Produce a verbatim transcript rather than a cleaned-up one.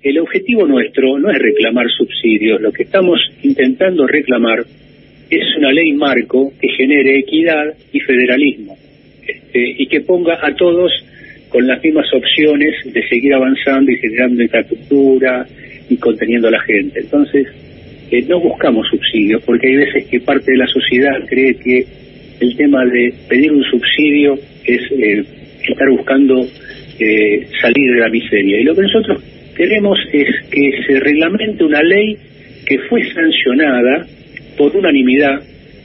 el objetivo nuestro no es reclamar subsidios, lo que estamos intentando reclamar es una ley marco que genere equidad y federalismo, este, y que ponga a todos con las mismas opciones de seguir avanzando y generando infraestructura y conteniendo a la gente. Entonces, eh, no buscamos subsidios, porque hay veces que parte de la sociedad cree que el tema de pedir un subsidio es eh, estar buscando eh, salir de la miseria. Y lo que nosotros queremos es que se reglamente una ley que fue sancionada por unanimidad